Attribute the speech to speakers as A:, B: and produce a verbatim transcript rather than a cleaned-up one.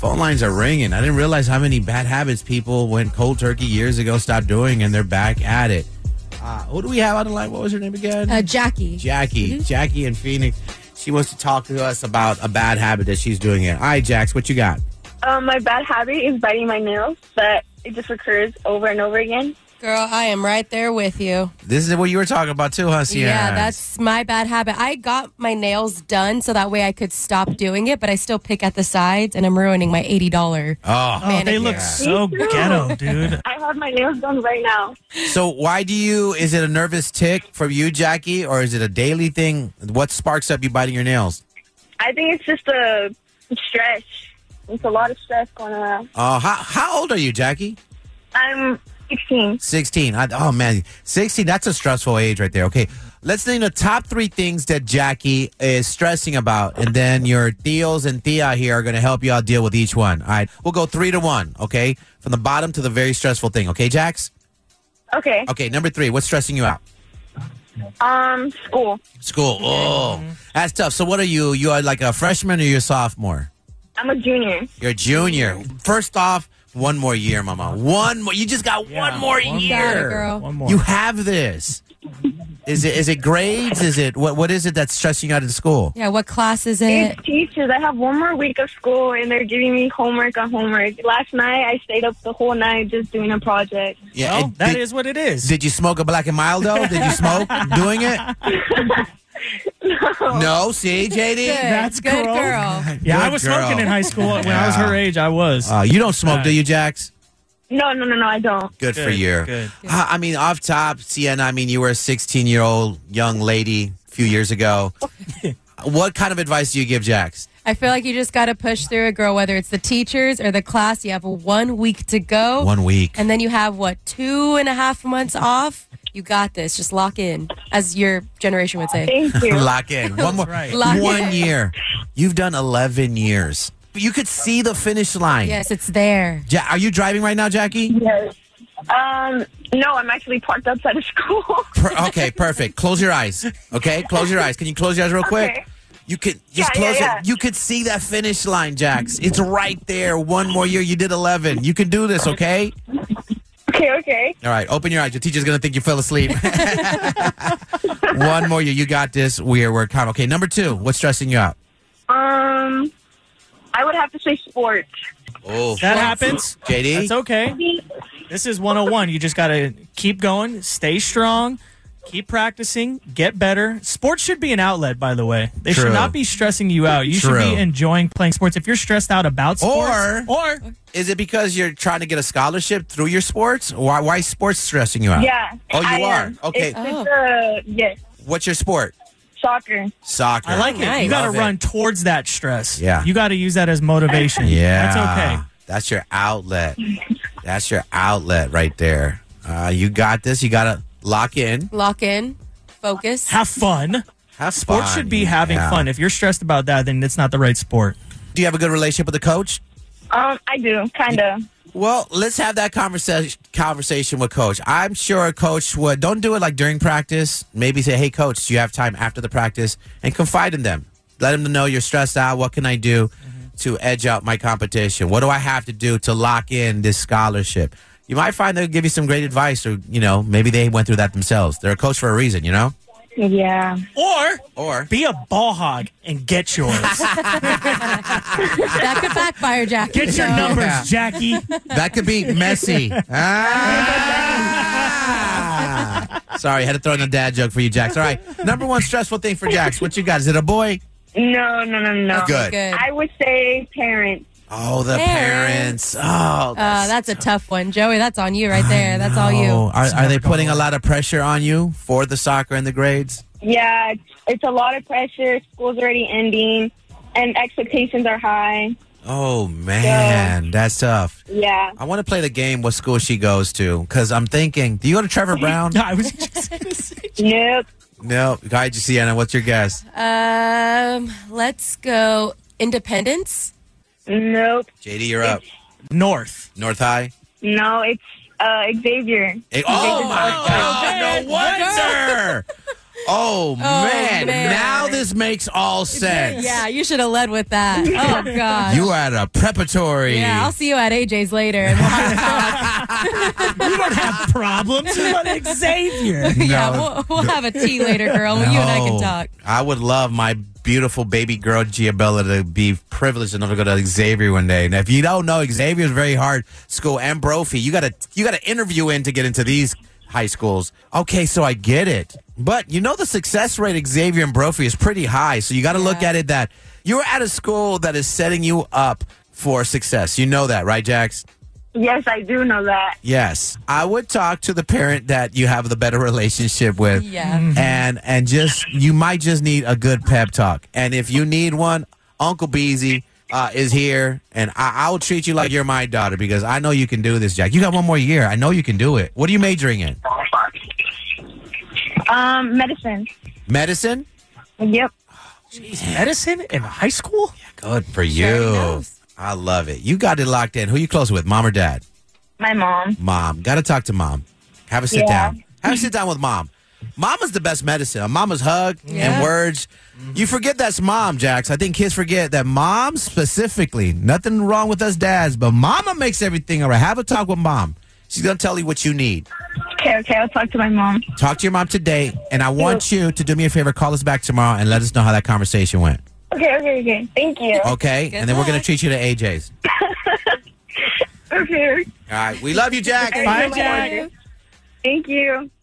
A: Phone lines are ringing. I didn't realize how many bad habits people went cold turkey years ago stopped doing, and they're back at it. Uh, who do we have on the line? What was her name again?
B: Uh, Jackie.
A: Jackie. Mm-hmm. Jackie in Phoenix. She wants to talk to us about a bad habit that she's doing it. All right, Jax, what you got?
C: Um, my bad habit is biting my nails, but it just recurs over and over again.
B: Girl, I am right there with you.
A: This is what you were talking about too, huh, Sienna?
B: Yeah, that's my bad habit. I got my nails done so that way I could stop doing it, but I still pick at the sides, and I'm ruining my eighty dollars.
A: Oh,
D: oh they look so ghetto, dude.
C: I have my nails done right now.
A: So why do you, is it a nervous tick for you, Jackie, or is it a daily thing? What sparks up you biting your nails?
C: I think it's just a stress. It's a lot of stress going around.
A: Uh, how, how old are you, Jackie?
C: I'm sixteen.
A: sixteen. I, oh, man. sixteen, that's a stressful age right there. Okay, let's name the top three things that Jackie is stressing about, and then your Theos and Thea here are going to help you out deal with each one. All right, we'll go three to one, okay? From the bottom to the very stressful thing, okay, Jax?
C: Okay.
A: Okay, number three, what's stressing you out?
C: Um, school.
A: School. Oh, that's tough. So what are you? You are like a freshman or you're a sophomore?
C: I'm a junior.
A: You're a junior. First off, one more year, Mama. One more. You just got
D: Yeah,
A: one more
D: one
A: year.
B: Got it, girl.
D: One more.
A: You have this. Is it? Is it grades? Is it what? What is it that's stressing you out in school?
B: Yeah, what class is it?
C: It's teachers. I have one more week of school, and they're giving me homework on homework. Last night, I stayed up the whole night just doing a project.
A: Yeah,
D: well,
A: and
D: that
A: did,
D: is what it is.
A: Did you smoke a Black and Mild though? Did you smoke doing it?
C: no.
A: No. See, J D.
B: Good,
D: That's
B: good
D: girl.
B: girl.
D: Yeah, I
A: Good
D: was
A: girl.
D: smoking in high school. When I was
A: Yeah.
D: her age, I was.
A: Uh, you don't smoke,
D: Uh,
A: do you, Jax?
C: No, no, no, no, I don't.
A: Good, for
D: Good,
A: you.
D: good.
A: Uh, I mean, off top, Sienna. I mean, you were a sixteen-year-old young lady a few years ago. What kind of advice do you give Jax?
B: I feel like you just got to push through it, girl, whether it's the teachers or the class. You have one week to go.
A: One week.
B: And then you have, what, two and a half months off? You got this. Just lock in, as your generation would say.
C: Thank you.
A: Lock in. One more.
D: Right.
B: Lock
A: One
B: in.
A: year. You've done eleven years. You could see the finish line.
B: Yes, it's there.
A: Ja- are you driving right now, Jackie?
C: Yes. Um, no, I'm actually parked outside of school.
A: Per- okay, perfect. Close your eyes. Okay, close your eyes. Can you close your eyes real quick?
C: Okay.
A: You could just
C: Yeah,
A: close
C: yeah, yeah.
A: it. You could see that finish line, Jax. It's right there. One more year. You did eleven. You can do this, okay?
C: Okay, okay.
A: All right, open your eyes. Your teacher's going to think you fell asleep. One more year. You got this. We're, we're calm. Okay, number two. What's stressing you out?
C: Um, I would have to say sports.
A: Oh,
D: That happens.
A: J D?
D: That's okay. This is one oh one. You just got to keep going, stay strong, keep practicing, get better. Sports should be an outlet, by the way. They
A: True.
D: should not be stressing you out. You
A: True.
D: should be enjoying playing sports. If you're stressed out about sports,
A: Or-
D: or
A: Is it because you're trying to get a scholarship through your sports? Why, why is sports stressing you out?
C: Yeah.
A: Oh, you
C: I
A: are?
C: am.
A: Okay.
C: It's, it's, uh, yes,
A: What's your sport?
C: soccer.
A: Soccer.
D: I like it.
B: Nice.
D: You got to
A: Love it.
D: run towards that stress.
A: Yeah.
D: You got to use that as motivation.
A: Yeah.
D: That's okay.
A: That's your outlet. That's your outlet right there. Uh, you got this. You got to lock in.
B: Lock in, focus.
D: Have fun.
A: Have
D: Sports
A: fun.
D: should be having
A: Yeah.
D: fun. If you're stressed about that, then it's not the right sport.
A: Do you have a good relationship with the coach?
C: Um, I do, kind of.
A: Well, let's have that conversation conversation with Coach. I'm sure a coach would. Don't do it like during practice. Maybe say, hey, Coach, do you have time after the practice? And confide in them. Let them know you're stressed out. What can I do to edge out my competition? What do I have to do to lock in this scholarship? You might find they'll give you some great advice, or, you know, maybe they went through that themselves. They're a coach for a reason, you know?
C: Yeah.
D: Or
A: Or
D: be a ball hog and get yours.
B: That could backfire, Jackie.
D: Get your
B: So-
D: numbers,
A: Yeah.
D: Jackie.
A: that could be messy. Ah! Sorry, I had to throw in a dad joke for you, Jax. All right. Number one stressful thing for Jax. What you got? Is it a boy?
C: No, no, no, no.
A: Good.
B: Good.
C: I would say parents.
A: Oh, the parents.
B: Parents.
A: Oh,
B: Uh, that's a tough one, Joey. That's on you right there. That's all you.
A: Oh, are,
D: It's
A: are they
D: never gonna
A: putting a
D: work.
A: lot of pressure on you for the soccer and the grades?
C: Yeah, it's, it's a lot of pressure. School's already ending, and expectations are high.
A: Oh, man. That's tough.
C: Yeah.
A: I want to play the game what school she goes to, because I'm thinking, do you go to Trevor Brown?
D: I was just going to say.
C: Nope.
A: No. Hi, Sienna. What's your guess?
B: Um, let's go Independence.
C: Nope.
A: J D, you're up.
D: North.
A: North High?
C: No, it's uh, Xavier.
A: Hey, oh,
C: Xavier
A: my
C: College.
A: God. No wonder. Oh, man.
B: man.
A: Now this makes all sense.
B: Yeah, you should have led with that. Oh, God.
A: You were at a preparatory.
B: Yeah, I'll see you at A J's later. And we'll have a talk.
D: You don't have problems. You're like Xavier.
B: Yeah,
A: No.
B: we'll, we'll have a tea later, girl. You and I can
A: No.
B: talk.
A: I would love my beautiful baby girl Giabella to be privileged enough to go to Xavier one day. And if you don't know, Xavier is very hard school, and Brophy. You gotta you gotta interview in to get into these high schools. Okay, so I get it. But you know the success rate at Xavier and Brophy is pretty high. So you gotta look
B: Yeah.
A: at it that you're at a school that is setting you up for success. You know that, right, Jax?
C: Yes, I do know that.
A: Yes. I would talk to the parent that you have the better relationship with.
B: Yeah.
A: And and just you might just need a good pep talk. And if you need one, Uncle Beezy uh, is here, and I, I will treat you like you're my daughter because I know you can do this, Jack. You got one more year. I know you can do it. What are you majoring in?
C: Um, medicine.
A: Medicine?
C: Yep.
D: Medicine in high school?
A: Good for
B: Sure
A: you.
B: knows.
A: I love it. You got it locked in. Who you close with, mom or dad?
C: My mom.
A: Mom. Got to talk to mom. Have a sit
C: Yeah.
A: down. Have a sit down with mom. Mama's the best medicine. A mama's hug
B: Yeah.
A: and words. You forget that's mom, Jax. I think kids forget that mom specifically, nothing wrong with us dads, but mama makes everything all right. Have a talk with mom. She's going to tell you what you need.
C: Okay, okay, I'll talk to my mom.
A: Talk to your mom today, and I want you to do me a favor. Call us back tomorrow and let us know how that conversation went.
C: Okay, okay, okay. Thank you.
A: Okay?
B: Good
A: and then we're going
B: luck.
A: to treat you to A J's.
C: Okay.
A: All right. We love you, Jax.
D: Bye, Jack.
C: Thank you.